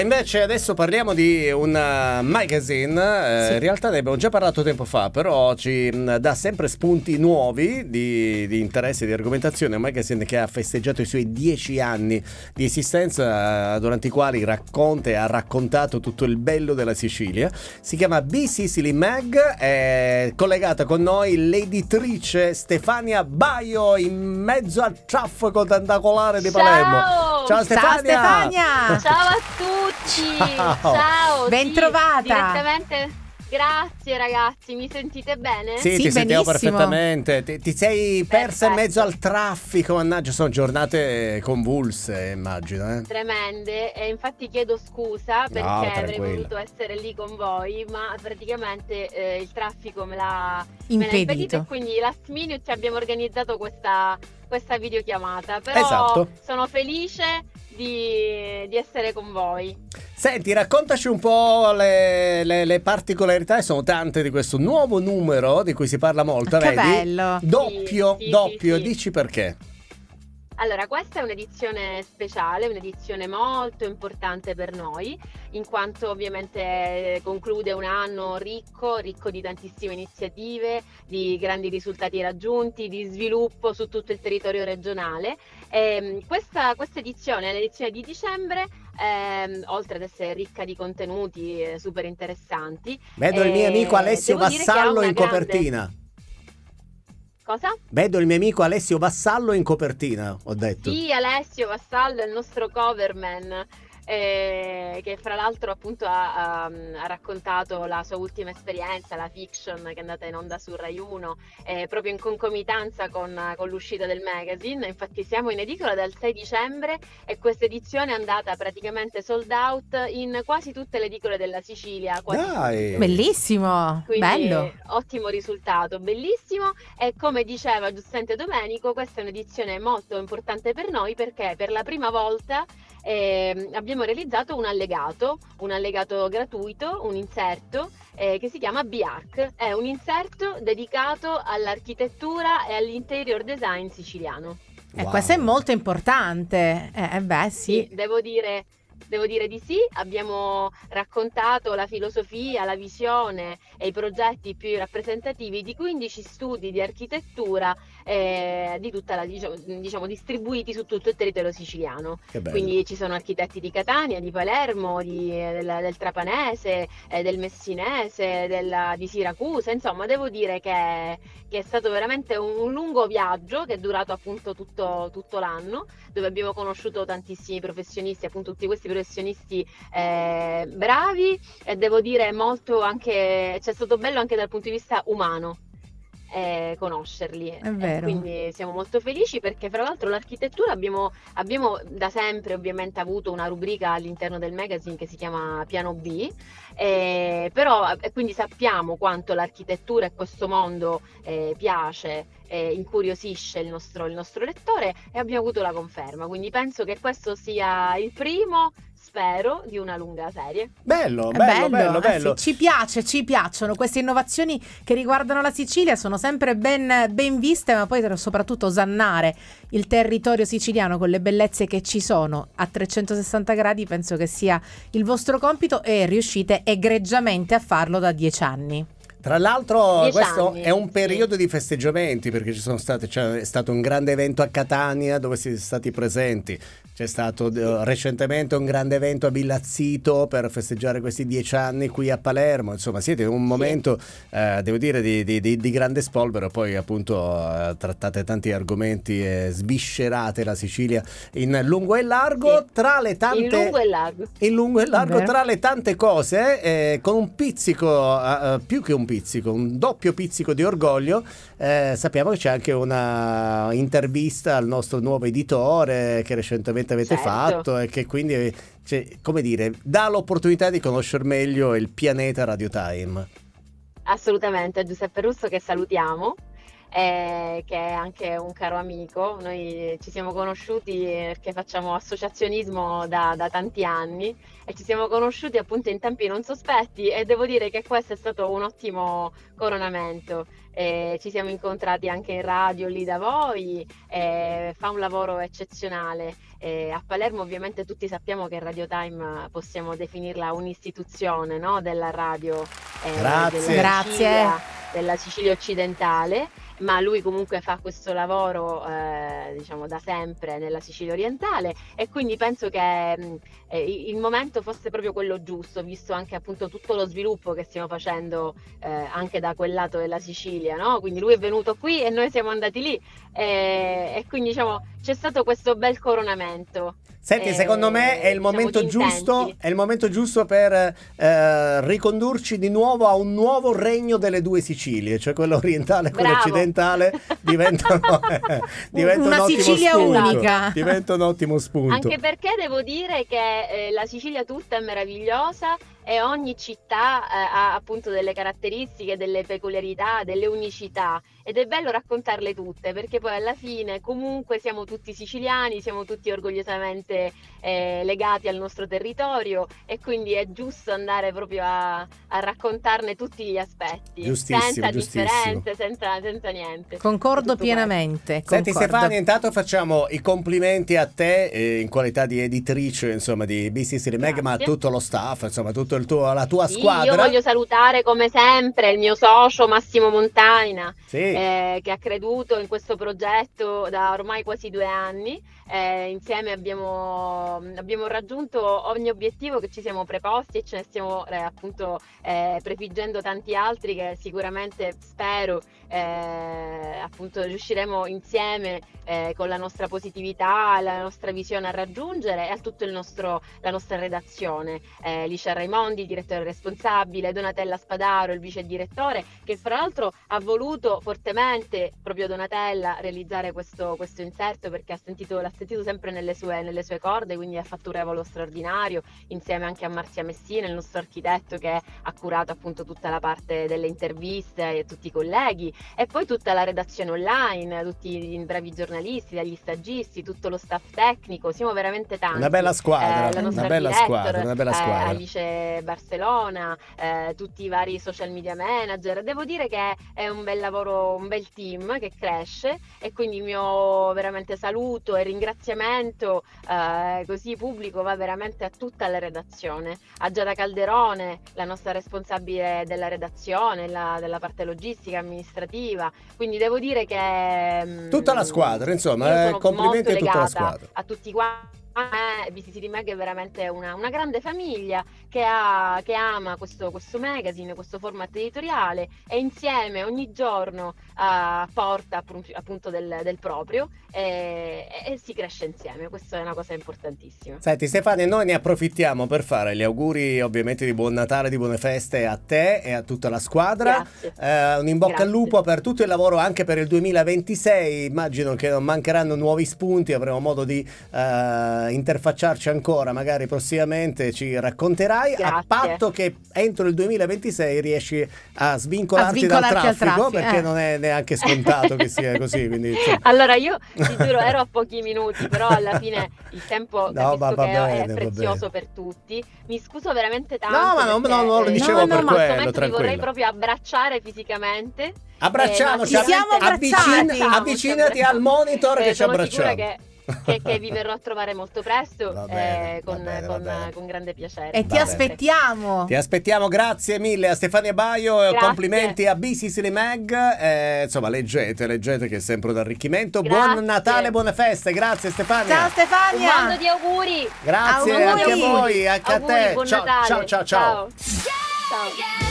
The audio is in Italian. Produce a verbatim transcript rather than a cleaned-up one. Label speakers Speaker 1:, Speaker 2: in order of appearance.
Speaker 1: Invece adesso parliamo di un uh, magazine, eh,
Speaker 2: Sì.
Speaker 1: in realtà ne abbiamo già parlato tempo fa, però ci mh, dà sempre spunti nuovi di, di interesse, di argomentazione. Un magazine che ha festeggiato i suoi dieci anni di esistenza, eh, durante i quali racconta e ha raccontato tutto il bello della Sicilia. Si chiama Be Sicily Mag, è collegata con noi l'editrice Stefania Baio in mezzo al traffico tentacolare di Palermo.
Speaker 3: Ciao!
Speaker 1: Ciao Stefania!
Speaker 2: Ciao Stefania!
Speaker 3: Ciao a tutti!
Speaker 1: Ciao.
Speaker 3: Ciao!
Speaker 2: Ben
Speaker 3: sì,
Speaker 2: trovata.
Speaker 3: Direttamente. Grazie ragazzi, mi sentite bene?
Speaker 1: Sì,
Speaker 2: Sì,
Speaker 1: ti sentiamo
Speaker 2: benissimo.
Speaker 1: perfettamente. Ti, ti sei persa in
Speaker 3: Perfetto.
Speaker 1: mezzo al traffico, mannaggia, sono giornate convulse, immagino, eh.
Speaker 3: Tremende, e infatti chiedo scusa perché
Speaker 1: No,
Speaker 3: avrei
Speaker 1: tranquilla.
Speaker 3: voluto essere lì con voi, ma praticamente eh, il traffico me l'ha me l'ha impedito,
Speaker 2: Impedito.
Speaker 3: e quindi last minute abbiamo organizzato questa, questa videochiamata. Però
Speaker 1: Esatto.
Speaker 3: sono felice di, di essere con voi.
Speaker 1: Senti, raccontaci un po' le, le- le particolarità, e sono tante, di questo nuovo numero di cui si parla molto,
Speaker 2: Che
Speaker 1: vedi?
Speaker 2: bello.
Speaker 1: Doppio,
Speaker 3: Sì, sì,
Speaker 1: doppio,
Speaker 3: sì, sì.
Speaker 1: dici perché?
Speaker 3: Allora, questa è un'edizione speciale, un'edizione molto importante per noi, in quanto ovviamente eh, conclude un anno ricco, ricco di tantissime iniziative, di grandi risultati raggiunti, di sviluppo su tutto il territorio regionale. Ehm, questa, questa edizione, l'edizione di dicembre, ehm, oltre ad essere ricca di contenuti eh, super interessanti,
Speaker 1: Vedo il mio
Speaker 3: eh,
Speaker 1: amico Alessio
Speaker 3: devo dire che ha
Speaker 1: Vassallo
Speaker 3: una
Speaker 1: in
Speaker 3: grande-
Speaker 1: copertina.
Speaker 3: Cosa?
Speaker 1: Vedo il mio amico Alessio Vassallo in copertina, ho detto.
Speaker 3: Sì, Alessio Vassallo è il nostro coverman, eh, che fra l'altro appunto ha, ha- ha raccontato la sua ultima esperienza, la fiction che è andata in onda su Rai uno, eh, proprio in concomitanza con, con l'uscita del magazine. Infatti siamo in edicola dal sei dicembre e questa edizione è andata praticamente sold out in quasi tutte le edicole della Sicilia. Quasi
Speaker 1: Dai.
Speaker 3: tutte.
Speaker 2: Bellissimo.
Speaker 3: Quindi
Speaker 2: Bello.
Speaker 3: ottimo risultato, bellissimo, e come diceva giustamente Domenico, questa è un'edizione molto importante per noi perché per la prima volta ehm, abbiamo realizzato un allegato, un allegato gratuito, un inserto eh, che si chiama B-Arc, è un inserto dedicato all'architettura e all'interior design siciliano.
Speaker 2: E
Speaker 1: Wow.
Speaker 2: questo è molto importante. Eh, eh, beh, sì.
Speaker 3: Sì, devo dire, devo dire di sì, abbiamo raccontato la filosofia, la visione e i progetti più rappresentativi di quindici studi di architettura eh, di tutta la, diciamo, diciamo, distribuiti su tutto il territorio siciliano.
Speaker 1: Che bello.
Speaker 3: Quindi ci sono architetti di Catania, di Palermo, di- del, del Trapanese, eh, del Messinese, della- di Siracusa. Insomma, devo dire che, che è stato veramente un, un lungo viaggio che è durato appunto tutto, tutto l'anno, dove abbiamo conosciuto tantissimi professionisti, appunto tutti questi professionisti eh, bravi, e devo dire molto anche, c'è stato bello anche dal punto di vista umano eh, conoscerli.
Speaker 2: È
Speaker 3: E
Speaker 2: vero.
Speaker 3: quindi siamo molto felici perché fra l'altro l'architettura abbiamo, abbiamo da sempre ovviamente avuto una rubrica all'interno del magazine che si chiama Piano B, eh, però eh, quindi sappiamo quanto l'architettura e questo mondo eh, piace, eh, incuriosisce il nostro, il nostro lettore, e abbiamo avuto la conferma, quindi penso che questo sia il primo, spero, di una lunga serie.
Speaker 1: Bello,
Speaker 2: È
Speaker 1: bello, bello,
Speaker 2: eh
Speaker 1: bello.
Speaker 2: sì, ci piace, ci piacciono queste innovazioni che riguardano la Sicilia, sono sempre ben, ben viste, ma poi soprattutto osannare il territorio siciliano con le bellezze che ci sono a trecentosessanta gradi penso che sia il vostro compito, e riuscite egregiamente a farlo da dieci anni.
Speaker 1: Tra l'altro
Speaker 3: Dieci
Speaker 1: questo
Speaker 3: anni,
Speaker 1: è un
Speaker 3: sì.
Speaker 1: periodo di festeggiamenti, perché ci sono state, c'è stato un grande evento a Catania dove siete stati presenti, c'è stato eh, recentemente un grande evento a Villazzito per festeggiare questi dieci anni qui a Palermo. Insomma, siete in un momento eh, devo dire di, di- di- di grande spolvero. Poi appunto eh, trattate tanti argomenti e sviscerate la Sicilia in lungo e largo.
Speaker 3: Sì.
Speaker 1: Tra le tante
Speaker 3: In lungo e largo.
Speaker 1: in lungo e largo,
Speaker 2: Vero.
Speaker 1: tra le tante cose, eh, con un pizzico, eh, più che un pizzico, un doppio pizzico di orgoglio, eh, sappiamo che c'è anche una intervista al nostro nuovo editore che recentemente avete
Speaker 3: Certo.
Speaker 1: fatto, e che quindi, eh, cioè, come dire, dà l'opportunità di conoscere meglio il pianeta Radio Time.
Speaker 3: Assolutamente, Giuseppe Russo, che salutiamo. eh, che è anche un caro amico. Noi ci siamo conosciuti perché facciamo associazionismo da, da tanti anni e ci siamo conosciuti appunto in tempi non sospetti, e devo dire che questo è stato un ottimo coronamento. Eh, ci siamo incontrati anche in radio lì da voi, eh, fa un lavoro eccezionale. Eh, a Palermo ovviamente tutti sappiamo che Radio Time possiamo definirla un'istituzione, no? Della radio, eh,
Speaker 1: Grazie.
Speaker 3: della
Speaker 2: Grazie.
Speaker 3: Sicilia, della Sicilia occidentale, ma lui comunque fa questo lavoro eh, diciamo da sempre nella Sicilia orientale, e quindi penso che mh, eh, il momento fosse proprio quello giusto, visto anche appunto tutto lo sviluppo che stiamo facendo eh, anche da quel lato della Sicilia, no? Quindi lui è venuto qui e noi siamo andati lì, e, e quindi diciamo c'è stato questo bel coronamento.
Speaker 1: Senti,
Speaker 3: Eh,
Speaker 1: secondo me è il
Speaker 3: diciamo,
Speaker 1: momento
Speaker 3: di
Speaker 1: giusto,
Speaker 3: intenti.
Speaker 1: è il momento giusto per eh, ricondurci di nuovo a un nuovo regno delle due Sicilie, cioè quello orientale e quello
Speaker 3: Bravo.
Speaker 1: occidentale diventano, diventa
Speaker 2: Una
Speaker 1: un ottimo
Speaker 2: Sicilia
Speaker 1: spunto.
Speaker 2: unica.
Speaker 1: Diventa un ottimo spunto.
Speaker 3: Anche perché devo dire che eh, la Sicilia tutta è meravigliosa, e ogni città eh, ha appunto delle caratteristiche, delle peculiarità, delle unicità, ed è bello raccontarle tutte, perché poi alla fine comunque siamo tutti siciliani, siamo tutti orgogliosamente eh, legati al nostro territorio, e quindi è giusto andare proprio a, a raccontarne tutti gli aspetti,
Speaker 1: Giustissimo,
Speaker 3: senza
Speaker 1: giustissimo.
Speaker 3: differenze, senza, senza niente.
Speaker 2: Concordo
Speaker 3: Tutto
Speaker 2: pienamente.
Speaker 1: Senti
Speaker 2: concordo.
Speaker 1: Stefania, intanto facciamo i complimenti a te eh, in qualità di editrice, insomma, di B C C Mag, ma a
Speaker 3: Grazie.
Speaker 1: tutto lo staff, insomma, tutto il tuo, la tua
Speaker 3: Sì,
Speaker 1: squadra.
Speaker 3: io voglio salutare come sempre il mio socio Massimo Montaina,
Speaker 1: Sì.
Speaker 3: eh, che ha creduto in questo progetto da ormai quasi due anni. Eh, insieme abbiamo, abbiamo raggiunto ogni obiettivo che ci siamo preposti, e ce ne stiamo eh, appunto eh, prefiggendo tanti altri che sicuramente spero eh, appunto riusciremo insieme eh, con la nostra positività, la nostra visione a raggiungere, e a tutto il nostro, la nostra redazione. Eh, Licia Raimondi, direttore responsabile, Donatella Spadaro, il vice direttore, che fra l'altro ha voluto fortemente, proprio Donatella, realizzare questo, questo inserto, perché ha sentito, l'ha sentito sempre nelle sue, nelle sue corde, quindi ha fatto un lavoro straordinario, insieme anche a Marzia Messina, il nostro architetto, che ha curato appunto tutta la parte delle interviste, e tutti i colleghi, e poi tutta la redazione online, tutti i bravi giornalisti, dagli stagisti, tutto lo staff tecnico. Siamo veramente tanti.
Speaker 1: Una bella squadra,
Speaker 3: Eh, la nostra
Speaker 1: una bella
Speaker 3: director,
Speaker 1: squadra, una bella
Speaker 3: eh,
Speaker 1: squadra.
Speaker 3: Alice Barcellona, eh, tutti i vari social media manager. Devo dire che è un bel lavoro, un bel team che cresce, e quindi il mio veramente saluto e ringraziamento eh, così pubblico va veramente a tutta la redazione, a Giada Calderone, la nostra responsabile della redazione, la, della parte logistica amministrativa. Quindi devo dire che mh,
Speaker 1: Tutta la squadra, insomma,
Speaker 3: io
Speaker 1: eh,
Speaker 3: sono
Speaker 1: complimenti
Speaker 3: molto
Speaker 1: a tutta la
Speaker 3: legata
Speaker 1: squadra.
Speaker 3: a tutti quanti. A me B C C Mag è veramente una, una grande famiglia che, ha, che ama questo, questo magazine, questo format editoriale, e insieme ogni giorno uh, porta appunto del, del proprio, e, e si cresce insieme. Questa è una cosa importantissima.
Speaker 1: Senti Stefania, noi ne approfittiamo per fare gli auguri ovviamente di buon Natale, di buone feste a te e a tutta la squadra.
Speaker 3: Grazie.
Speaker 1: Eh, un in bocca
Speaker 3: Grazie.
Speaker 1: al lupo per tutto il lavoro anche per il duemilaventisei. Immagino che non mancheranno nuovi spunti, avremo modo di eh, interfacciarci ancora magari prossimamente, ci racconterai,
Speaker 3: Grazie.
Speaker 1: a patto che entro il duemilaventisei riesci a svincolarti,
Speaker 2: A svincolarti
Speaker 1: dal
Speaker 2: al
Speaker 1: traffico,
Speaker 2: traffico,
Speaker 1: perché
Speaker 2: eh.
Speaker 1: non è neanche scontato che sia così, quindi, insomma.
Speaker 3: Allora io ti giuro ero a pochi minuti, però alla fine il tempo
Speaker 1: No,
Speaker 3: capisco
Speaker 1: ma va
Speaker 3: che
Speaker 1: bene,
Speaker 3: è
Speaker 1: va
Speaker 3: prezioso
Speaker 1: bene.
Speaker 3: per tutti. Mi scuso veramente tanto.
Speaker 1: No, ma non-
Speaker 3: perché,
Speaker 1: no, non lo
Speaker 3: eh,
Speaker 1: dicevo
Speaker 3: in
Speaker 2: per
Speaker 3: questo
Speaker 1: quello,
Speaker 3: momento vi vorrei
Speaker 1: tranquilla.
Speaker 3: proprio abbracciare fisicamente.
Speaker 1: Abbracciamoci,
Speaker 3: Eh,
Speaker 2: Ci siamo
Speaker 1: avvicin-
Speaker 2: abbracciati.
Speaker 1: avvicinati al monitor
Speaker 3: Eh,
Speaker 1: che ci
Speaker 3: sono
Speaker 1: abbracciamo.
Speaker 3: sicura che, che, che vi verrò a trovare molto presto,
Speaker 1: Va bene,
Speaker 3: eh,
Speaker 1: va
Speaker 3: con,
Speaker 1: bene, va
Speaker 3: con-
Speaker 1: bene.
Speaker 3: con grande piacere.
Speaker 2: E ti
Speaker 1: Va bene.
Speaker 2: aspettiamo.
Speaker 1: Ti aspettiamo, grazie mille a Stefania Baio, e
Speaker 3: Grazie.
Speaker 1: complimenti a B C C Mag, eh, insomma leggete, leggete che è sempre un arricchimento.
Speaker 3: Grazie.
Speaker 1: Buon Natale, buone feste, grazie Stefania.
Speaker 2: Ciao
Speaker 3: Un
Speaker 2: Stefania.
Speaker 3: mondo di auguri.
Speaker 1: Grazie
Speaker 2: Auguri.
Speaker 1: anche a voi, anche a
Speaker 3: Auguri,
Speaker 1: te.
Speaker 3: buon
Speaker 1: Ciao,
Speaker 3: Natale.
Speaker 1: ciao, ciao, ciao.
Speaker 3: Ciao. Ciao.